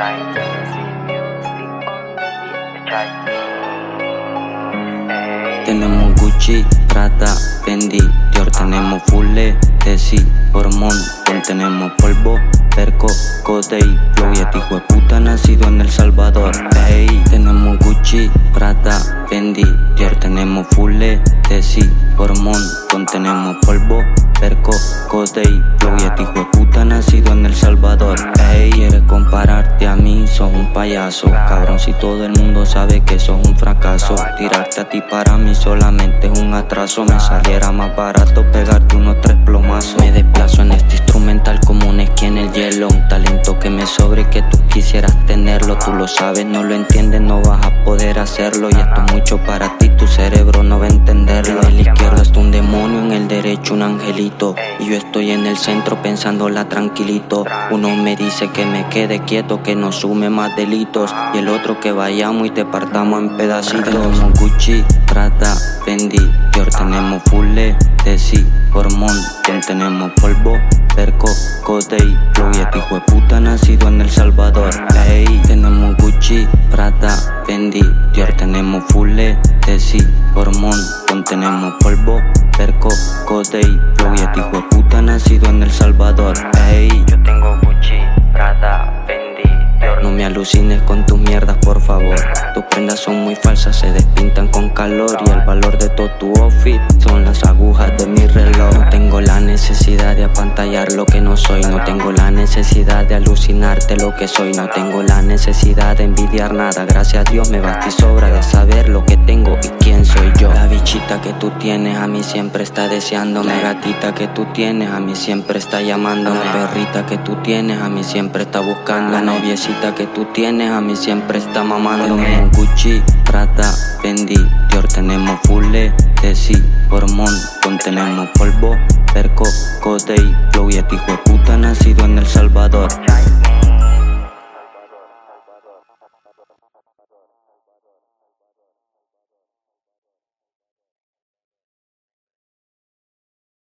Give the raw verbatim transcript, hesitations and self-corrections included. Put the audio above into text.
Tenemos Gucci, Prada, Fendi, Dior, tenemos Fulle, Desi, Hormón, tenemos polvo, Perco, Codey, Flow y este hijo de puta nacido en El Salvador. Ey, tenemos Gucci, Prada, Fendi, Dior, tenemos Fulle, Desi, Hormón, tenemos polvo, Perco, Codey, Flow y este hijo de puta nacido en El Salvador. Ey, quieres compararte a mí, sos un payaso, cabrón, si todo el mundo sabe que sos un fracaso. Tirarte a ti para mí solamente es un atraso. Me saliera más barato pegarte unos tres plomazos. Me desplazo en este instrumental como un esquí en el hielo. Un talento que me sobre que tú quisieras tenerlo. Tú lo sabes, no lo entiendes, no vas a poder hacerlo. Y esto es mucho para ti, tu cerebro no va a entenderlo. En el izquierdo está un demonio, en el derecho un angelito. Y yo estoy en el centro pensándola tranquilito. Uno me dice que me quede quieto, que no sume más delitos. Y el otro que vayamos y te partamos en pedacitos. Tenemos Gucci, Prada, Fendi, Dior, tenemos Fulle, Desi, Hormón, tenemos polvo, Perco, Codey, Flow y este hijo de puta nacido en El Salvador. Ey, tenemos Gucci, Prada, Fendi, Dior, tenemos Fulle, Desi, Hormón, tenemos polvo, Perco, Codey, Flow y este hijo de puta nacido en El Salvador. Ey, yo tengo Gucci, Prada, Fendi, Dior. No me alucines con tus mierdas, por favor. Tus prendas son muy falsas, se despintan con calor. Y el valor de todo tu outfit son las agujas de mi reloj. No tengo la necesidad de apantallar lo que no soy. No tengo la necesidad de alucinarte lo que soy. No tengo la necesidad de envidiar nada. Gracias a Dios me basta y sobra de saber lo que tengo y quién soy yo. La bichita que tú tienes a mí siempre está deseándome. La gatita que tú tienes a mí siempre está llamándome. La perrita que tú tienes a mí siempre está buscando. La noviecita que tú tienes a mí siempre está mamándome. Tenemos Gucci, Prada, Fendi, Dior, tenemos Fulle, Desi, Hormón, tenemos polvo, Perco, Codey, Flow y este hijo de puta nacido en El Salvador.